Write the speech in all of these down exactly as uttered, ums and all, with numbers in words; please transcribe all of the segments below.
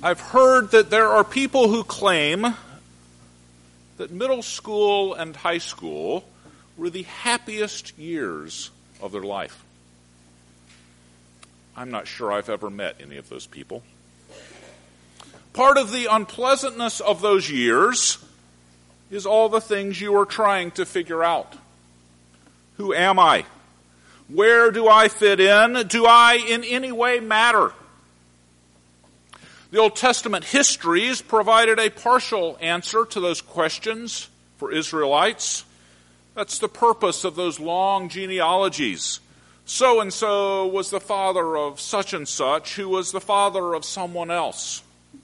I've heard that there are people who claim that middle school and high school were the happiest years of their life. I'm not sure I've ever met any of those people. Part of the unpleasantness of those years is all the things you are trying to figure out. Who am I? Where do I fit in? Do I in any way matter? The Old Testament histories provided a partial answer to those questions for Israelites. That's the purpose of those long genealogies. So-and-so was the father of such and such, who was the father of someone else.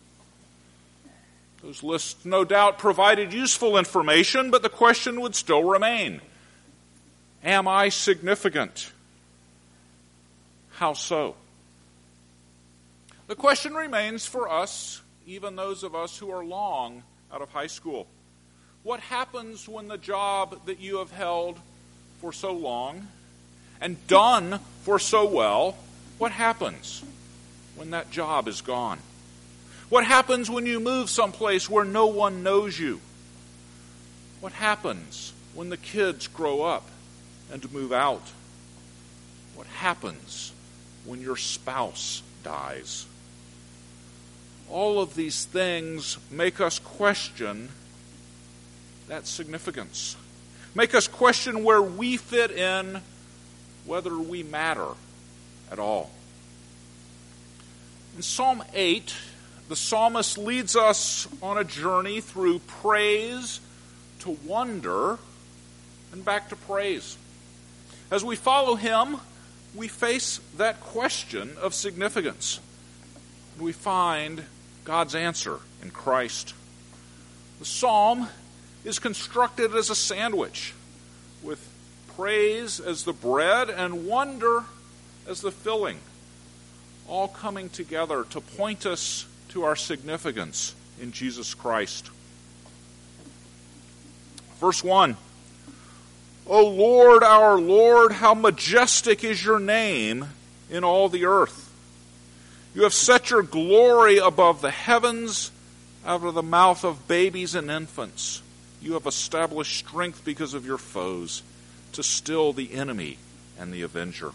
Those lists no doubt provided useful information, but the question would still remain. Am I significant? How so? The question remains for us, even those of us who are long out of high school. What happens when the job that you have held for so long and done for so well, what happens when that job is gone? What happens when you move someplace where no one knows you? What happens when the kids grow up and move out? What happens when your spouse dies? All of these things make us question that significance. Make us question where we fit in, whether we matter at all. In Psalm eight, the psalmist leads us on a journey through praise to wonder and back to praise. As we follow him, we face that question of significance. We find God's answer in Christ. The psalm is constructed as a sandwich, with praise as the bread and wonder as the filling, all coming together to point us to our significance in Jesus Christ. Verse one, O Lord, our Lord, how majestic is your name in all the earth. You have set your glory above the heavens, out of the mouth of babies and infants. You have established strength because of your foes, to still the enemy and the avenger.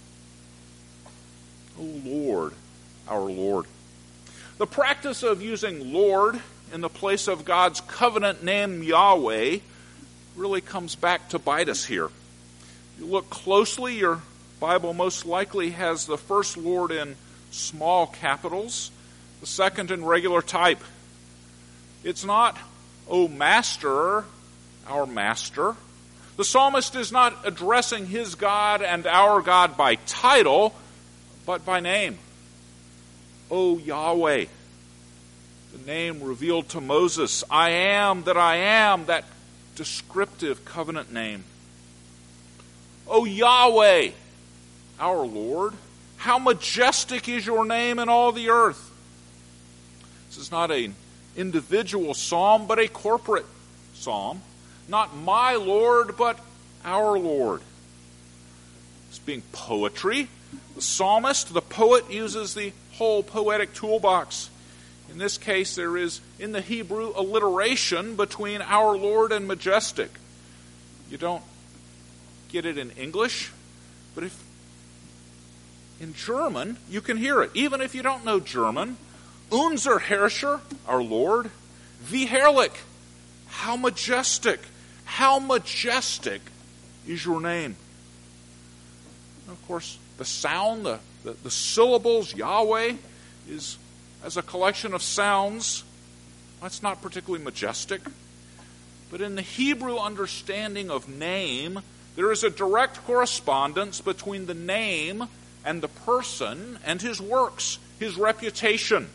O Lord, our Lord. The practice of using Lord in the place of God's covenant name Yahweh really comes back to bite us here. If you look closely, your Bible most likely has the first Lord in small capitals, the second in regular type. It's not, O Master, our Master. The psalmist is not addressing his God and our God by title, but by name. O Yahweh, the name revealed to Moses. I am that I am, that descriptive covenant name. O Yahweh, our Lord, how majestic is your name in all the earth. This is not an individual psalm, but a corporate psalm. Not my Lord, but our Lord. It's being poetry. The psalmist, the poet, uses the whole poetic toolbox. In this case, there is, in the Hebrew, alliteration between our Lord and majestic. You don't get it in English, but if in German, you can hear it. Even if you don't know German, Unser Herrscher, our Lord, wie herrlich, how majestic, how majestic is your name. And of course, the sound, the, the, the syllables, Yahweh, is as a collection of sounds. That's not particularly majestic. But in the Hebrew understanding of name, there is a direct correspondence between the name and the person and his works, his reputation.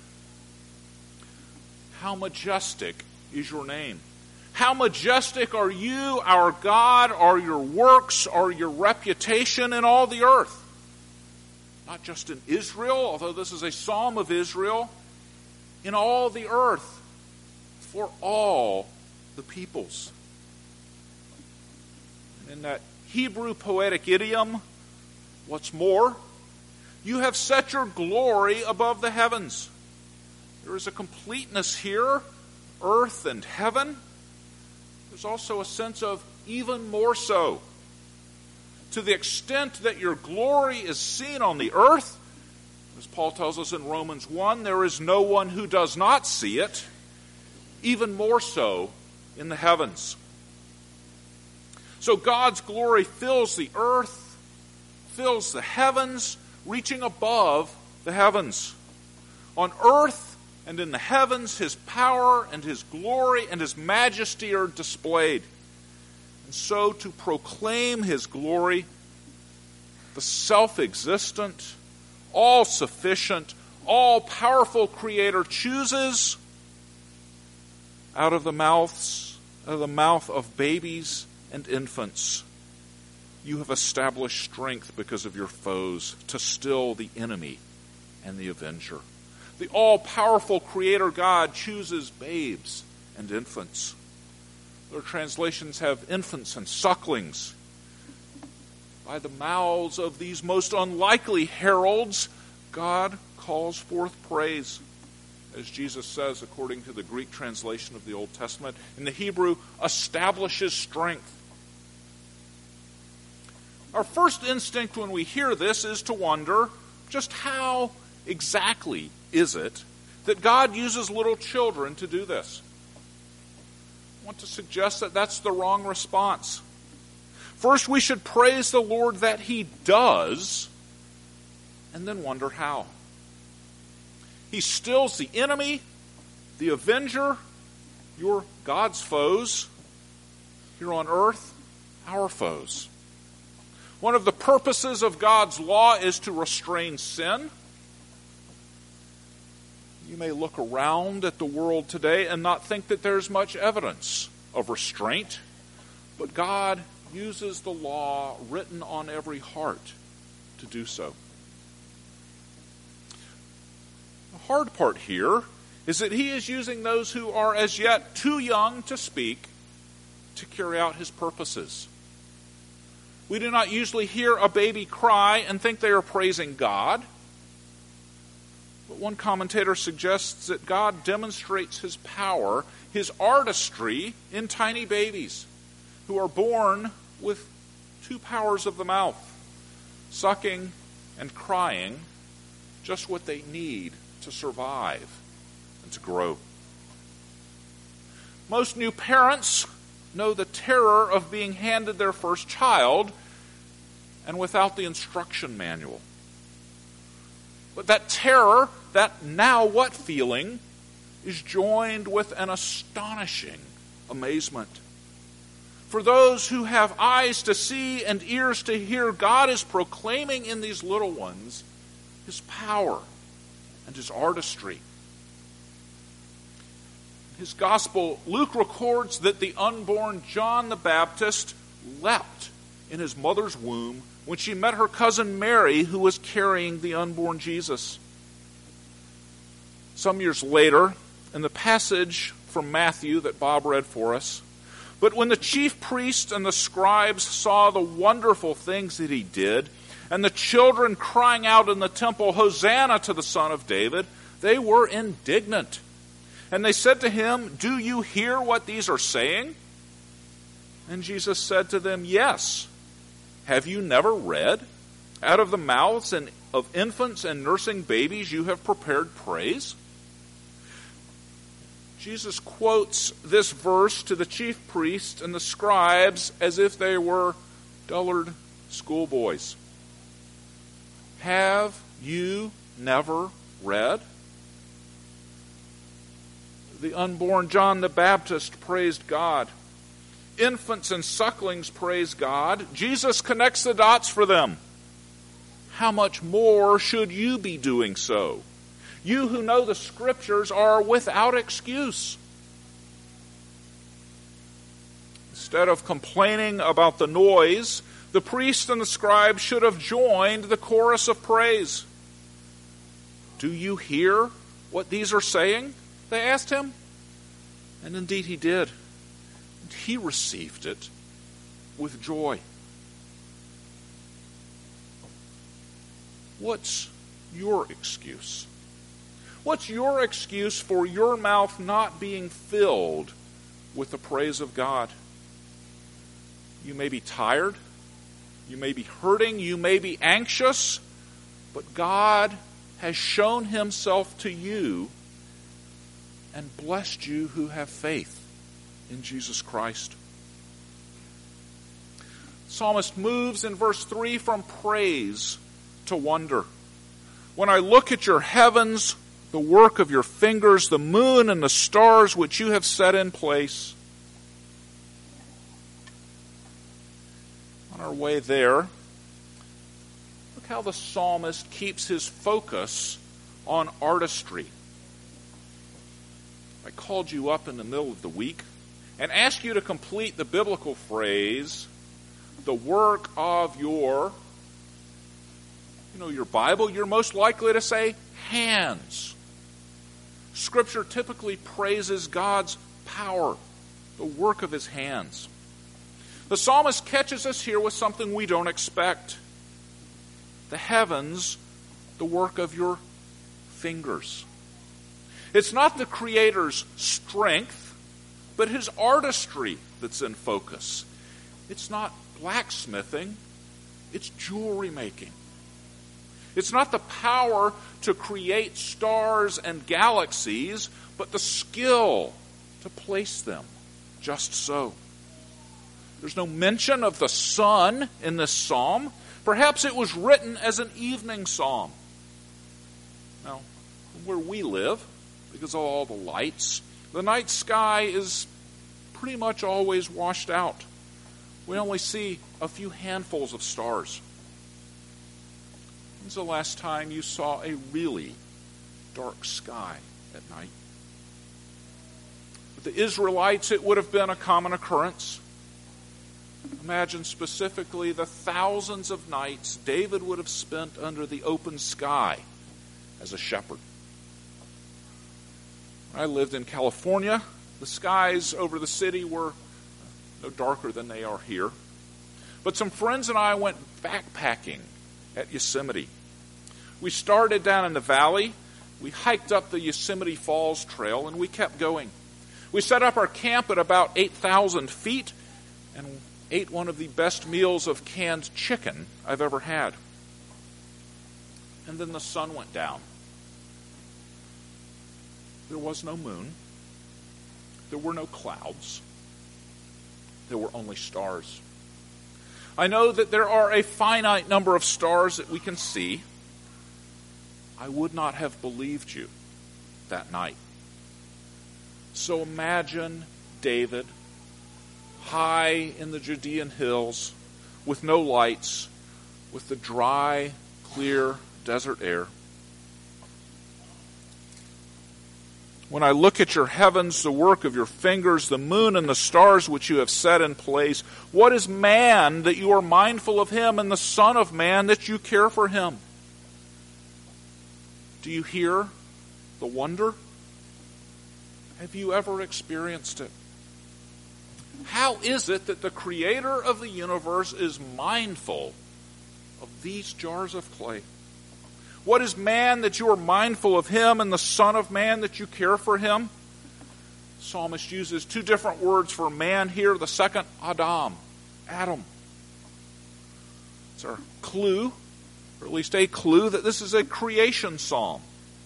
How majestic is your name? How majestic are you, our God, are your works, are your reputation in all the earth? Not just in Israel, although this is a psalm of Israel, in all the earth, for all the peoples. And in that Hebrew poetic idiom, what's more, you have set your glory above the heavens. There is a completeness here, earth and heaven. There's also a sense of even more so. To the extent that your glory is seen on the earth, as Paul tells us in Romans one, there is no one who does not see it, even more so in the heavens. So God's glory fills the earth, fills the heavens, reaching above the heavens. On earth and in the heavens, his power and his glory and his majesty are displayed. And so to proclaim his glory, the self-existent, all-sufficient, all-powerful Creator chooses out of the mouths, out of the mouth of babies and infants. You have established strength because of your foes to still the enemy and the avenger. The all-powerful Creator God chooses babes and infants. Their translations have infants and sucklings. By the mouths of these most unlikely heralds, God calls forth praise. As Jesus says, according to the Greek translation of the Old Testament, in the Hebrew, establishes strength. Our first instinct when we hear this is to wonder, just how exactly is it that God uses little children to do this? I want to suggest that that's the wrong response. First, we should praise the Lord that he does, and then wonder how. He stills the enemy, the avenger, your God's foes, here on earth, our foes. One of the purposes of God's law is to restrain sin. You may look around at the world today and not think that there's much evidence of restraint, but God uses the law written on every heart to do so. The hard part here is that he is using those who are as yet too young to speak to carry out his purposes. We do not usually hear a baby cry and think they are praising God. But one commentator suggests that God demonstrates his power, his artistry, in tiny babies who are born with two powers of the mouth, sucking and crying, just what they need to survive and to grow. Most new parents know the terror of being handed their first child and without the instruction manual. But that terror, that now what feeling, is joined with an astonishing amazement. For those who have eyes to see and ears to hear, God is proclaiming in these little ones his power and his artistry. In his gospel, Luke records that the unborn John the Baptist leapt in his mother's womb when she met her cousin Mary, who was carrying the unborn Jesus. Some years later, in the passage from Matthew that Bob read for us, but when the chief priests and the scribes saw the wonderful things that he did, and the children crying out in the temple, "Hosanna to the Son of David," they were indignant. And they said to him, "Do you hear what these are saying?" And Jesus said to them, "Yes. Have you never read? Out of the mouths and of infants and nursing babies you have prepared praise?" Jesus quotes this verse to the chief priests and the scribes as if they were dullard schoolboys. Have you never read? The unborn John the Baptist praised God. Infants and sucklings praise God. Jesus connects the dots for them. How much more should you be doing so? You who know the Scriptures are without excuse. Instead of complaining about the noise, the priests and the scribes should have joined the chorus of praise. "Do you hear what these are saying?" they asked him. And indeed he did. And he received it with joy. What's your excuse? What's your excuse for your mouth not being filled with the praise of God? You may be tired. You may be hurting. You may be anxious. But God has shown himself to you and blessed you who have faith in Jesus Christ. The psalmist moves in verse three from praise to wonder. When I look at your heavens, the work of your fingers, the moon and the stars which you have set in place. On our way there, look how the psalmist keeps his focus on artistry. I called you up in the middle of the week and asked you to complete the biblical phrase, the work of your, you know, your Bible, you're most likely to say hands. Scripture typically praises God's power, the work of his hands. The psalmist catches us here with something we don't expect. The heavens, the work of your fingers. It's not the Creator's strength, but his artistry that's in focus. It's not blacksmithing, it's jewelry making. It's not the power to create stars and galaxies, but the skill to place them just so. There's no mention of the sun in this psalm. Perhaps it was written as an evening psalm. Now, where we live, because of all the lights, the night sky is pretty much always washed out. We only see a few handfuls of stars. When's the last time you saw a really dark sky at night? With the Israelites, it would have been a common occurrence. Imagine specifically the thousands of nights David would have spent under the open sky as a shepherd. When I lived in California, the skies over the city were no darker than they are here. But some friends and I went backpacking at Yosemite. We started down in the valley. We hiked up the Yosemite Falls Trail, and we kept going. We set up our camp at about eight thousand feet and ate one of the best meals of canned chicken I've ever had. And then the sun went down. There was no moon. There were no clouds. There were only stars. I know that there are a finite number of stars that we can see. I would not have believed you that night. So imagine David high in the Judean hills with no lights, with the dry, clear desert air. When I look at your heavens, the work of your fingers, the moon and the stars which you have set in place, what is man that you are mindful of him, and the Son of Man that you care for him? Do you hear the wonder? Have you ever experienced it? How is it that the Creator of the universe is mindful of these jars of clay? What is man that you are mindful of him, and the Son of Man that you care for him? The psalmist uses two different words for man here. The second, Adam, Adam. It's our clue, or at least a clue, that this is a creation psalm.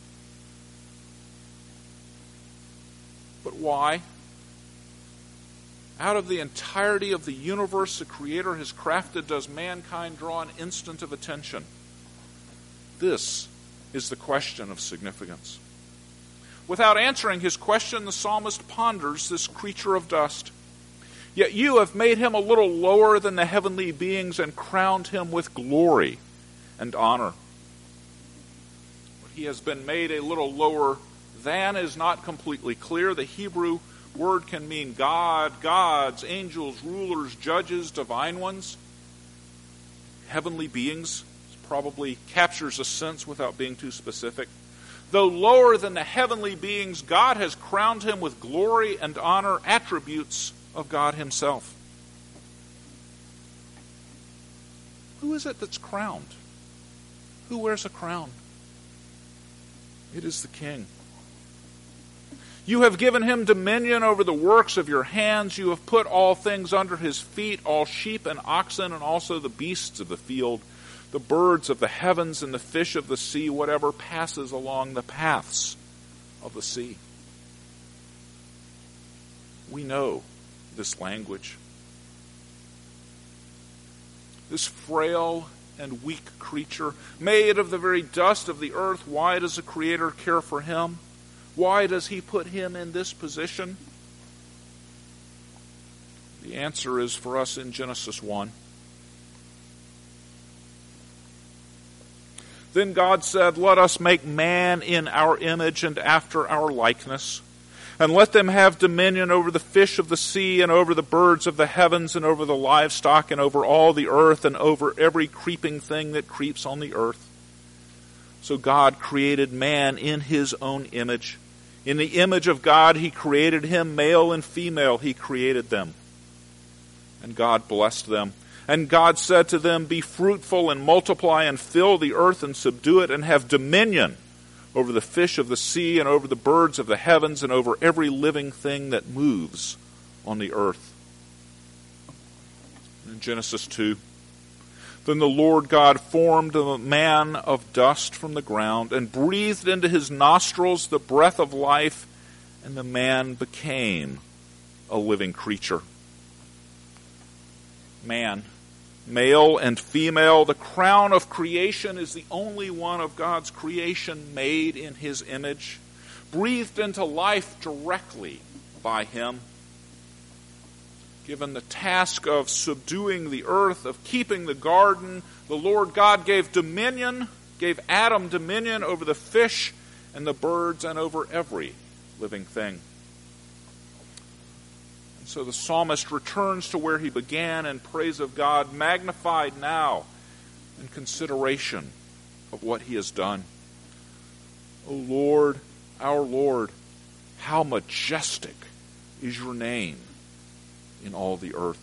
But why? Out of the entirety of the universe the Creator has crafted, does mankind draw an instant of attention? This is the question of significance. Without answering his question, the psalmist ponders this creature of dust. Yet you have made him a little lower than the heavenly beings and crowned him with glory and honor. What he has been made a little lower than is not completely clear. The Hebrew word can mean God, gods, angels, rulers, judges, divine ones. Heavenly beings probably captures a sense without being too specific. Though lower than the heavenly beings, God has crowned him with glory and honor, attributes of God himself. Who is it that's crowned? Who wears a crown? It is the King. You have given him dominion over the works of your hands. You have put all things under his feet, all sheep and oxen, and also the beasts of the field, the birds of the heavens and the fish of the sea, whatever passes along the paths of the sea. We know this language. This frail and weak creature, made of the very dust of the earth, why does the Creator care for him? Why does he put him in this position? The answer is for us in Genesis one. Then God said, "Let us make man in our image and after our likeness, and let them have dominion over the fish of the sea and over the birds of the heavens and over the livestock and over all the earth and over every creeping thing that creeps on the earth." So God created man in his own image. In the image of God he created him, male and female he created them. And God blessed them. And God said to them, "Be fruitful and multiply and fill the earth and subdue it and have dominion over the fish of the sea and over the birds of the heavens and over every living thing that moves on the earth." In Genesis two, then the Lord God formed a man of dust from the ground and breathed into his nostrils the breath of life, and the man became a living creature. Man, male and female, the crown of creation, is the only one of God's creation made in his image, breathed into life directly by him, given the task of subduing the earth, of keeping the garden. The Lord God gave dominion, gave Adam dominion over the fish and the birds and over every living thing. And so the psalmist returns to where he began in praise of God, magnified now in consideration of what he has done. O Lord, our Lord, how majestic is your name in all the earth.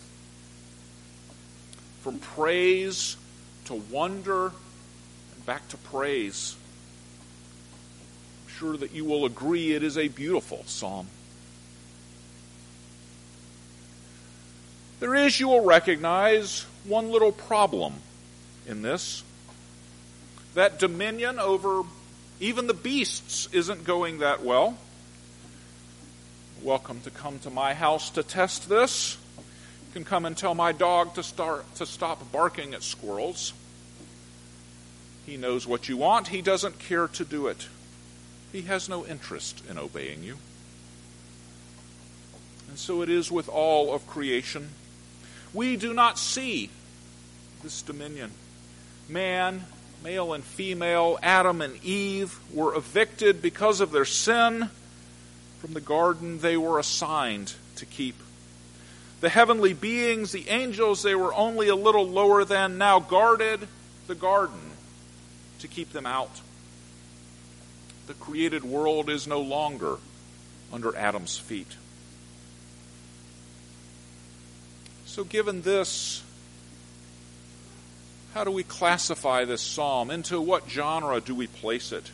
From praise to wonder and back to praise. I'm sure that you will agree it is a beautiful psalm. There is, you will recognize, one little problem in this. That dominion over even the beasts isn't going that well. Welcome to come to my house to test this. You can come and tell my dog to start to stop barking at squirrels. He knows what you want. He doesn't care to do it. He has no interest in obeying you. And so it is with all of creation. We do not see this dominion. Man, male and female, Adam and Eve were evicted because of their sin from the garden they were assigned to keep. The heavenly beings, the angels, they were only a little lower than, now guarded the garden to keep them out. The created world is no longer under Adam's feet. So given this, how do we classify this psalm? Into what genre do we place it?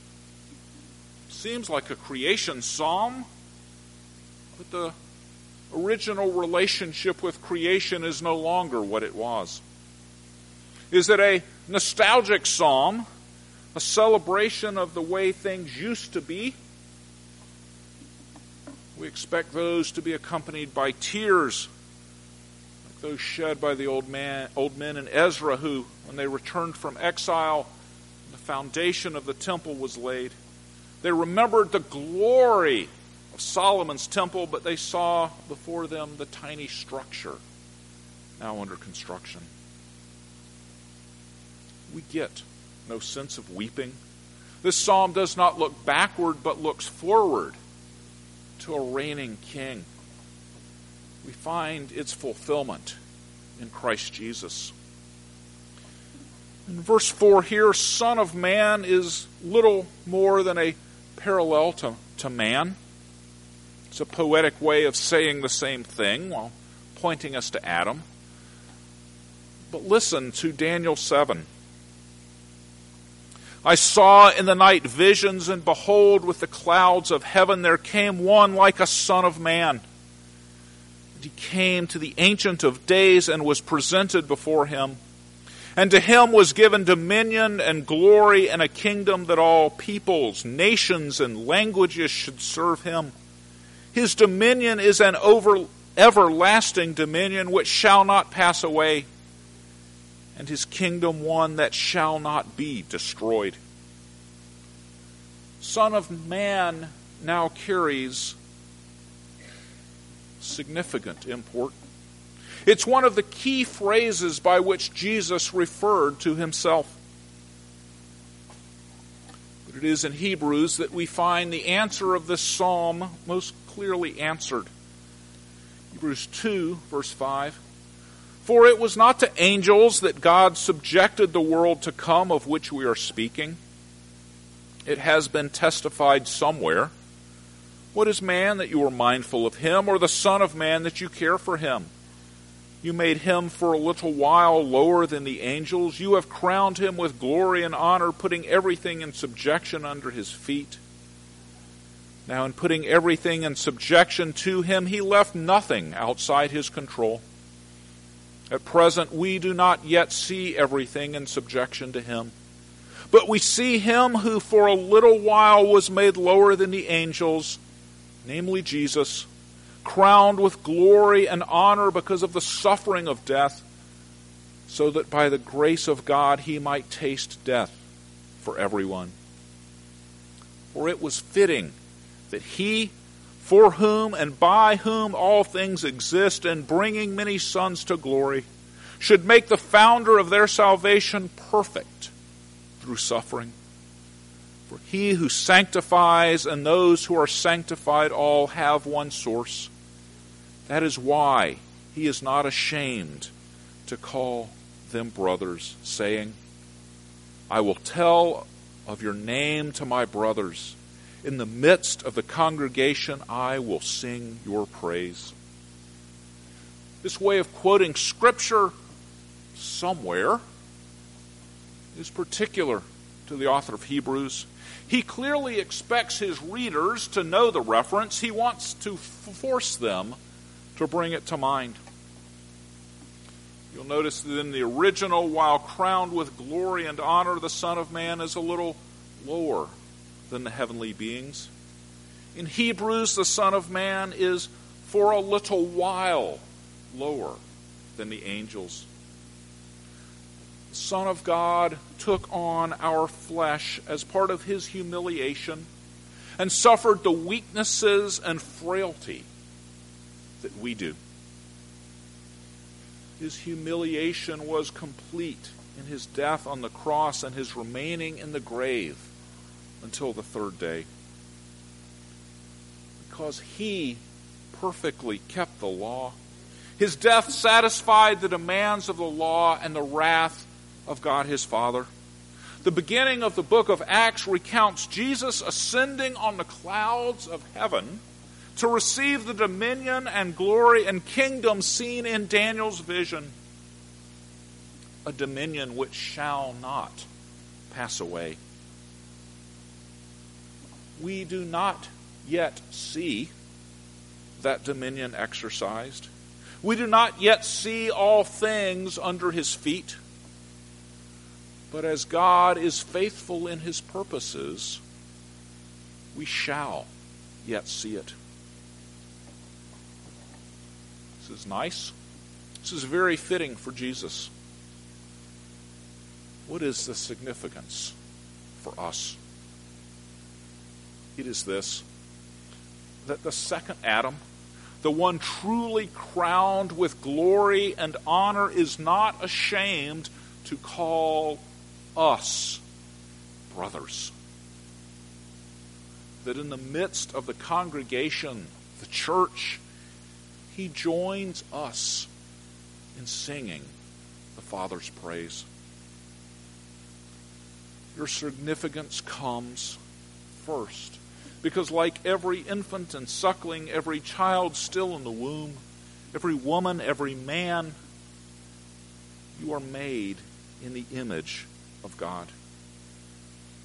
Seems like a creation psalm, but the original relationship with creation is no longer what it was. Is it a nostalgic psalm, a celebration of the way things used to be? We expect those to be accompanied by tears, like those shed by the old man, old men in Ezra who, when they returned from exile, the foundation of the temple was laid. They remembered the glory of Solomon's temple, but they saw before them the tiny structure now under construction. We get no sense of weeping. This psalm does not look backward, but looks forward to a reigning king. We find its fulfillment in Christ Jesus. In verse four here, Son of Man is little more than a parallel to, to man. It's a poetic way of saying the same thing while pointing us to Adam. But listen to Daniel seven. I saw in the night visions, and behold, with the clouds of heaven there came one like a son of man. And he came to the Ancient of Days and was presented before him. And to him was given dominion and glory and a kingdom that all peoples, nations, and languages should serve him. His dominion is an over, everlasting dominion which shall not pass away, and his kingdom one that shall not be destroyed. Son of Man now carries significant import. It's one of the key phrases by which Jesus referred to himself. But it is in Hebrews that we find the answer of this psalm most clearly answered. Hebrews two, verse five. For it was not to angels that God subjected the world to come, of which we are speaking. It has been testified somewhere. What is man that you are mindful of him, or the Son of Man that you care for him? You made him for a little while lower than the angels. You have crowned him with glory and honor, putting everything in subjection under his feet. Now, in putting everything in subjection to him, he left nothing outside his control. At present, we do not yet see everything in subjection to him. But we see him who for a little while was made lower than the angels, namely Jesus, crowned with glory and honor because of the suffering of death, so that by the grace of God he might taste death for everyone. For it was fitting that he, for whom and by whom all things exist, and bringing many sons to glory, should make the founder of their salvation perfect through suffering. For he who sanctifies and those who are sanctified all have one source. That is why he is not ashamed to call them brothers, saying, I will tell of your name to my brothers. In the midst of the congregation, I will sing your praise. This way of quoting Scripture somewhere is particular to the author of Hebrews. He clearly expects his readers to know the reference. He wants to f- force them to bring it to mind. You'll notice that in the original, while crowned with glory and honor, the Son of Man is a little lower than the heavenly beings. In Hebrews, the Son of Man is for a little while lower than the angels. The Son of God took on our flesh as part of his humiliation and suffered the weaknesses and frailty that we do. His humiliation was complete in his death on the cross and his remaining in the grave until the third day. Because he perfectly kept the law, his death satisfied the demands of the law and the wrath of God his Father. The beginning of the book of Acts recounts Jesus ascending on the clouds of heaven to receive the dominion and glory and kingdom seen in Daniel's vision, a dominion which shall not pass away. We do not yet see that dominion exercised. We do not yet see all things under his feet. But as God is faithful in his purposes, we shall yet see it. This is nice. This is very fitting for Jesus. What is the significance for us? It is this, that the second Adam, the one truly crowned with glory and honor, is not ashamed to call us brothers. That in the midst of the congregation, the church, he joins us in singing the Father's praise. Your significance comes first, because like every infant and suckling, every child still in the womb, every woman, every man, you are made in the image of God.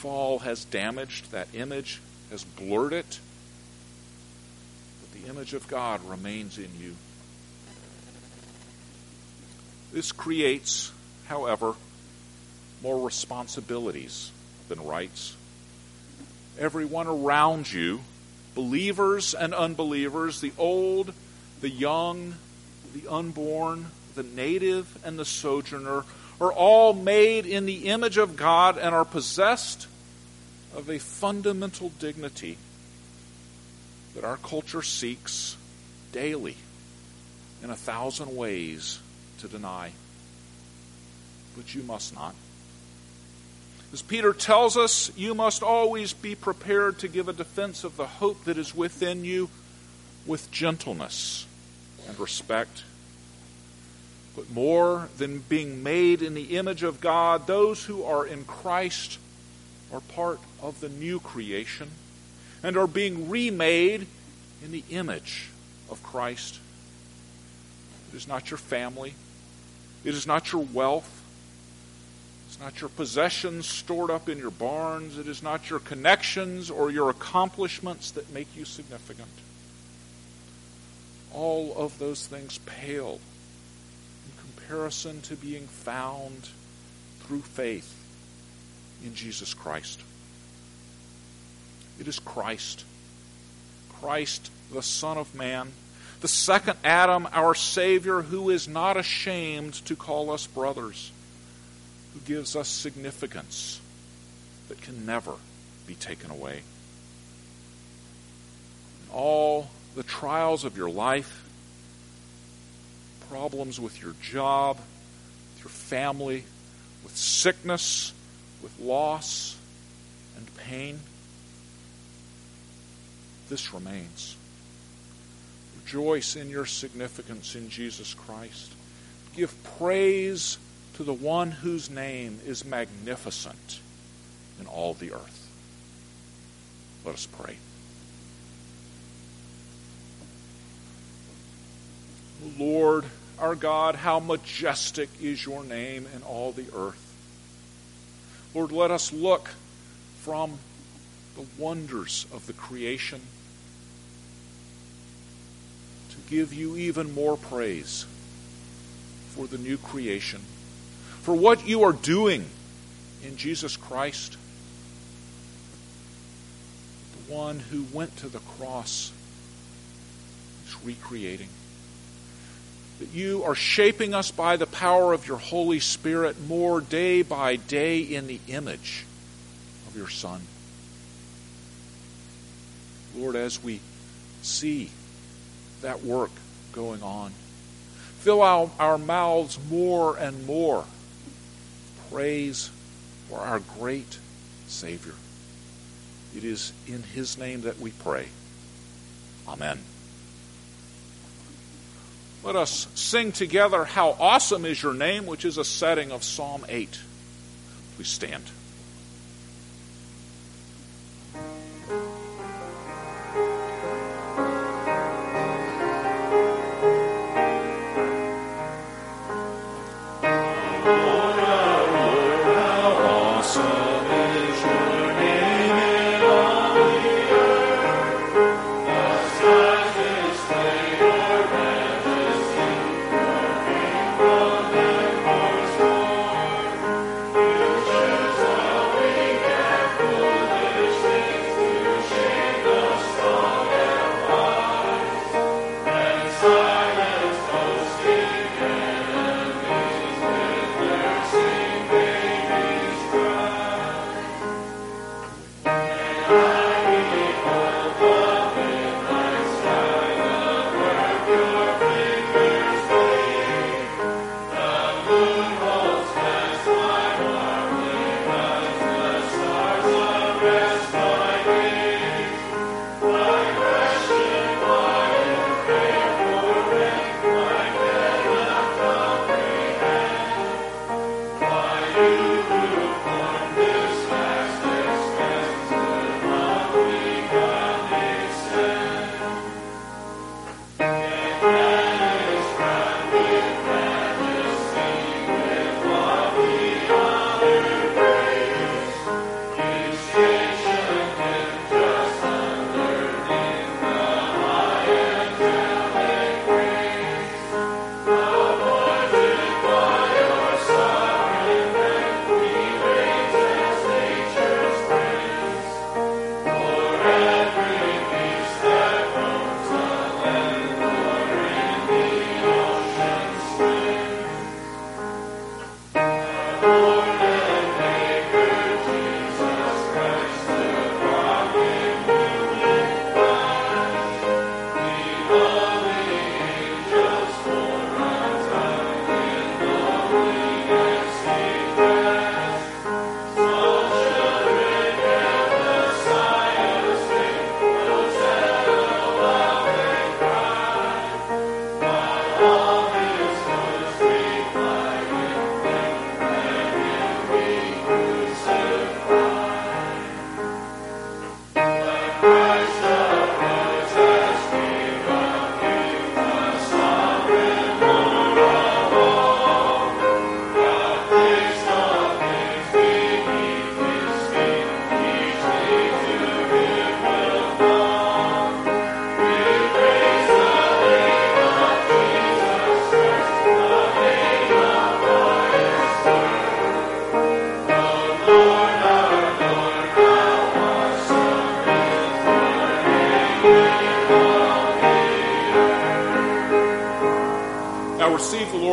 fall has damaged that image, has blurred it. But the image of God remains in you. This creates, however, more responsibilities than rights. Everyone around you, believers and unbelievers, the old, the young, the unborn, the native and the sojourner, are all made in the image of God and are possessed of a fundamental dignity that our culture seeks daily in a thousand ways to deny. But you must not. As Peter tells us, you must always be prepared to give a defense of the hope that is within you with gentleness and respect. But more than being made in the image of God, those who are in Christ are part of the new creation and are being remade in the image of Christ. It is not your family. It is not your wealth. It's not your possessions stored up in your barns. It is not your connections or your accomplishments that make you significant. All of those things pale in comparison to being found through faith in Jesus Christ. It is Christ, Christ, the Son of Man, the second Adam, our Savior, who is not ashamed to call us brothers, who gives us significance that can never be taken away. In all the trials of your life, problems with your job, with your family, with sickness, with loss and pain, this remains. Rejoice in your significance in Jesus Christ. Give praise to the one whose name is magnificent in all the earth. Let us pray. Lord, our God, how majestic is your name in all the earth. Lord, let us look from the wonders of the creation to give you even more praise for the new creation, for what you are doing in Jesus Christ, the one who went to the cross is recreating. That you are shaping us by the power of your Holy Spirit more day by day in the image of your Son. Lord, as we see that work going on, fill our, our mouths more and more praise for our great Savior. It is in his name that we pray. Amen. Let us sing together How Awesome Is Your Name, which is a setting of Psalm eight. Please stand. Jesus.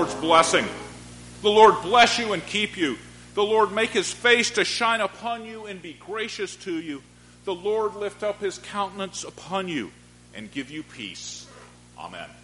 Lord's blessing. The Lord bless you and keep you. The Lord make his face to shine upon you and be gracious to you. The Lord lift up his countenance upon you and give you peace. Amen.